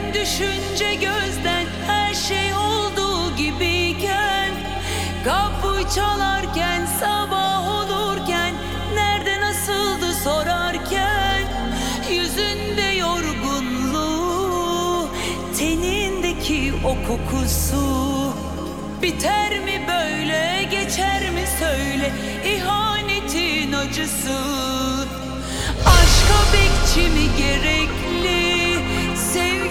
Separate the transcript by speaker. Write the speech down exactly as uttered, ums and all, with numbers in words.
Speaker 1: düşünce gözden her şey olduğu gibiyken, kapı çalarken, sabah olurken, nerede nasıldı sorarken, yüzünde yorgunluğu, tenindeki o kokusu. Biter mi böyle, geçer mi söyle ihanetin acısı? Aşka bekçi mi gerek